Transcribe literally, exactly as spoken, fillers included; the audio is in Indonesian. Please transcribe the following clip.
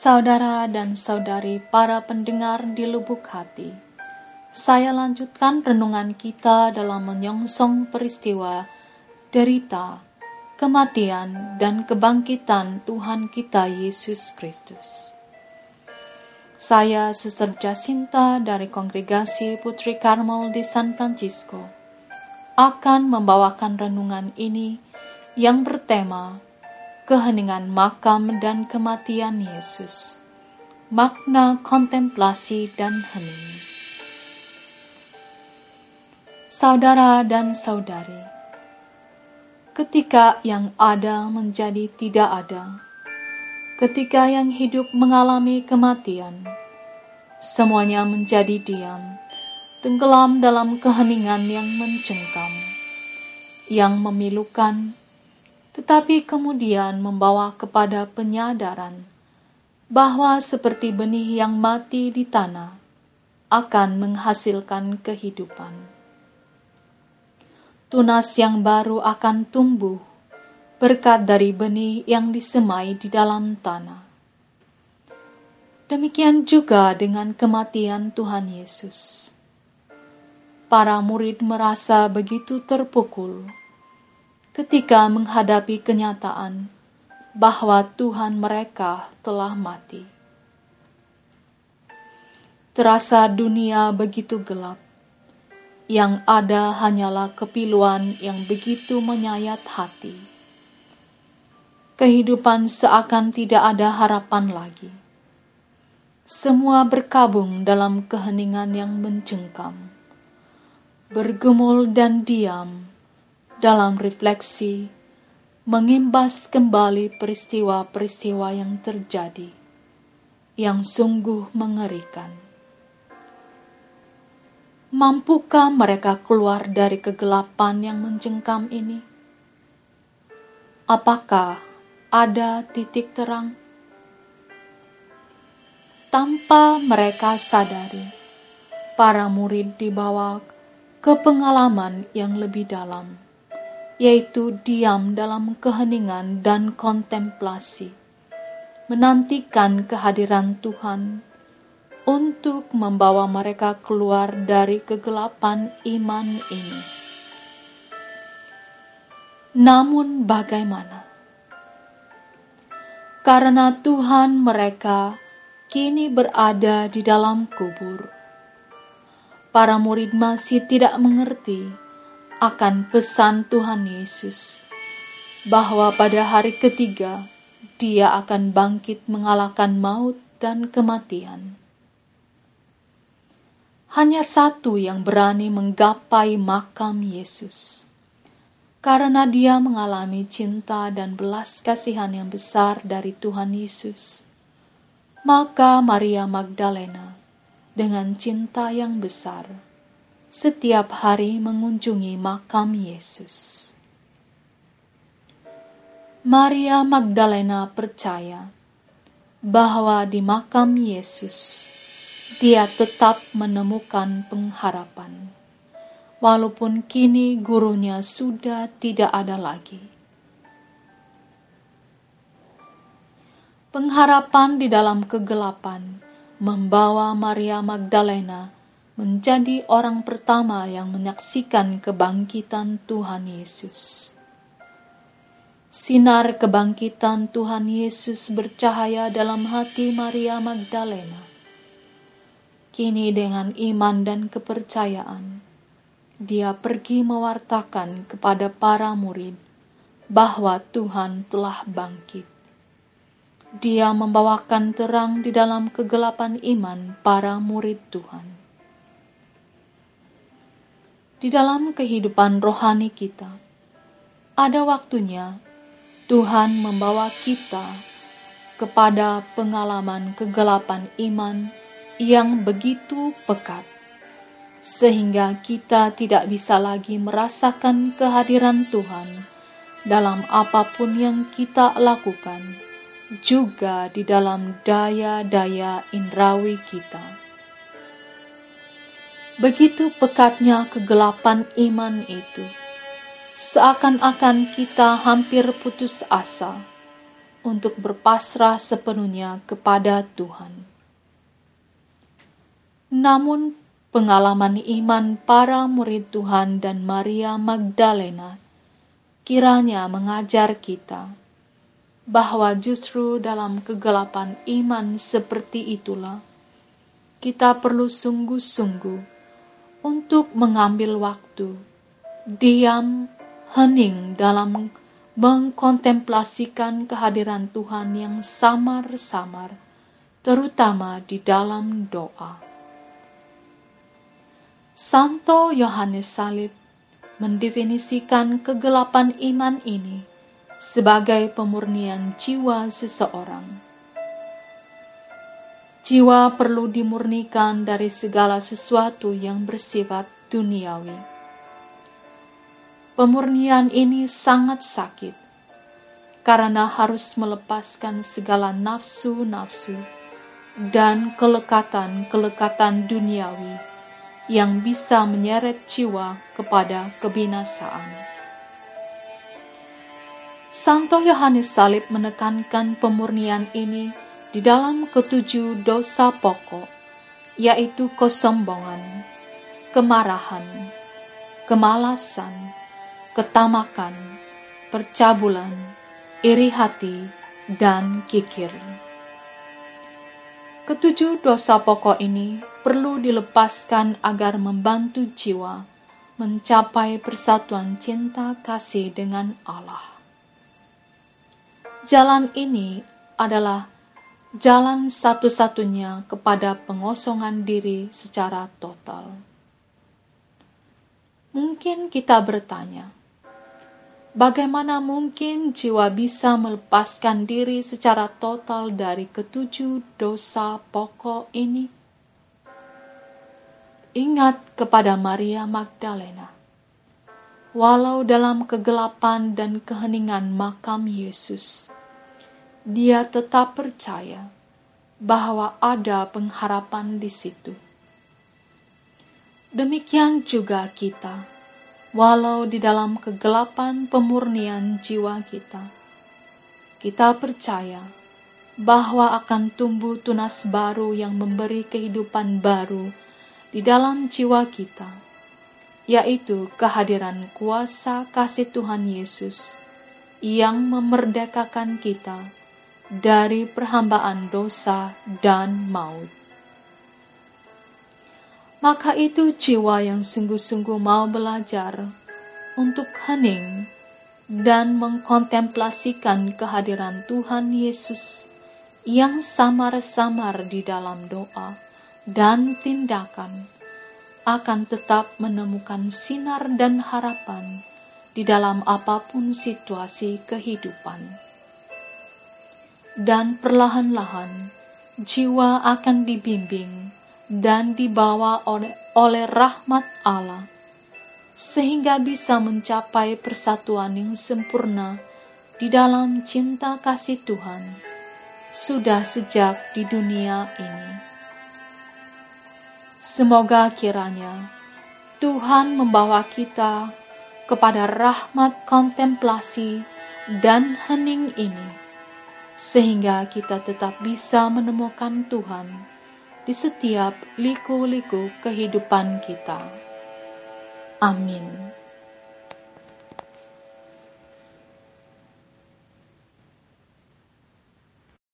Saudara dan saudari para pendengar di lubuk hati, saya lanjutkan renungan kita dalam menyongsong peristiwa, derita, kematian, dan kebangkitan Tuhan kita Yesus Kristus. Saya Suster Jacinta dari Kongregasi Putri Karmel di San Francisco akan membawakan renungan ini yang bertema keheningan makam dan kematian Yesus, makna kontemplasi dan hening. Saudara dan saudari, ketika yang ada menjadi tidak ada, ketika yang hidup mengalami kematian, semuanya menjadi diam, tenggelam dalam keheningan yang mencengkam, yang memilukan, tetapi kemudian membawa kepada penyadaran bahwa seperti benih yang mati di tanah akan menghasilkan kehidupan. Tunas yang baru akan tumbuh berkat dari benih yang disemai di dalam tanah. Demikian juga dengan kematian Tuhan Yesus. Para murid merasa begitu terpukul ketika menghadapi kenyataan bahwa Tuhan mereka telah mati. Terasa dunia begitu gelap, yang ada hanyalah kepiluan yang begitu menyayat hati. Kehidupan seakan tidak ada harapan lagi. Semua berkabung dalam keheningan yang mencengkam, bergumul dan diam, dalam refleksi, mengimbas kembali peristiwa-peristiwa yang terjadi, yang sungguh mengerikan. Mampukah mereka keluar dari kegelapan yang mencengkam ini? Apakah ada titik terang? Tanpa mereka sadari, para murid dibawa ke pengalaman yang lebih dalam, yaitu diam dalam keheningan dan kontemplasi, menantikan kehadiran Tuhan untuk membawa mereka keluar dari kegelapan iman ini. Namun bagaimana? Karena Tuhan mereka kini berada di dalam kubur, para murid masih tidak mengerti akan pesan Tuhan Yesus, bahwa pada hari ketiga Dia akan bangkit mengalahkan maut dan kematian. Hanya satu yang berani menggapai makam Yesus, karena dia mengalami cinta dan belas kasihan yang besar dari Tuhan Yesus. Maka Maria Magdalena dengan cinta yang besar setiap hari mengunjungi makam Yesus. Maria Magdalena percaya bahwa di makam Yesus dia tetap menemukan pengharapan, walaupun kini gurunya sudah tidak ada lagi. Pengharapan di dalam kegelapan membawa Maria Magdalena menjadi orang pertama yang menyaksikan kebangkitan Tuhan Yesus. Sinar kebangkitan Tuhan Yesus bercahaya dalam hati Maria Magdalena. Kini dengan iman dan kepercayaan, dia pergi mewartakan kepada para murid bahwa Tuhan telah bangkit. Dia membawakan terang di dalam kegelapan iman para murid Tuhan. Di dalam kehidupan rohani kita, ada waktunya Tuhan membawa kita kepada pengalaman kegelapan iman yang begitu pekat, sehingga kita tidak bisa lagi merasakan kehadiran Tuhan dalam apapun yang kita lakukan, juga di dalam daya-daya indrawi kita. Begitu pekatnya kegelapan iman itu, seakan-akan kita hampir putus asa, untuk berpasrah sepenuhnya kepada Tuhan. Namun, pengalaman iman para murid Tuhan dan Maria Magdalena kiranya mengajar kita bahwa justru dalam kegelapan iman seperti itulah kita perlu sungguh-sungguh untuk mengambil waktu, diam, hening dalam mengkontemplasikan kehadiran Tuhan yang samar-samar, terutama di dalam doa. Santo Yohanes Salib mendefinisikan kegelapan iman ini sebagai pemurnian jiwa seseorang. Jiwa perlu dimurnikan dari segala sesuatu yang bersifat duniawi. Pemurnian ini sangat sakit, karena harus melepaskan segala nafsu-nafsu dan kelekatan-kelekatan duniawi yang bisa menyeret jiwa kepada kebinasaan. Santo Yohanes Salib menekankan pemurnian ini di dalam ketujuh dosa pokok, yaitu kesombongan, kemarahan, kemalasan, ketamakan, percabulan, iri hati, dan kikir. Ketujuh dosa pokok ini perlu dilepaskan agar membantu jiwa mencapai persatuan cinta kasih dengan Allah. Jalan ini adalah jalan satu-satunya kepada pengosongan diri secara total. Mungkin kita bertanya, bagaimana mungkin jiwa bisa melepaskan diri secara total dari ketujuh dosa pokok ini? Ingat kepada Maria Magdalena. Walau dalam kegelapan dan keheningan makam Yesus, dia tetap percaya bahwa ada pengharapan di situ. Demikian juga kita, walau di dalam kegelapan pemurnian jiwa kita, kita percaya bahwa akan tumbuh tunas baru yang memberi kehidupan baru di dalam jiwa kita, yaitu kehadiran kuasa kasih Tuhan Yesus yang memerdekakan kita dari perhambaan dosa dan maut. Maka itu jiwa yang sungguh-sungguh mau belajar untuk hening dan mengkontemplasikan kehadiran Tuhan Yesus yang samar-samar di dalam doa dan tindakan akan tetap menemukan sinar dan harapan di dalam apapun situasi kehidupan. Dan perlahan-lahan jiwa akan dibimbing dan dibawa oleh, oleh rahmat Allah, sehingga bisa mencapai persatuan yang sempurna di dalam cinta kasih Tuhan, sudah sejak di dunia ini. Semoga kiranya Tuhan membawa kita kepada rahmat kontemplasi dan hening ini, sehingga kita tetap bisa menemukan Tuhan di setiap liku-liku kehidupan kita. Amin.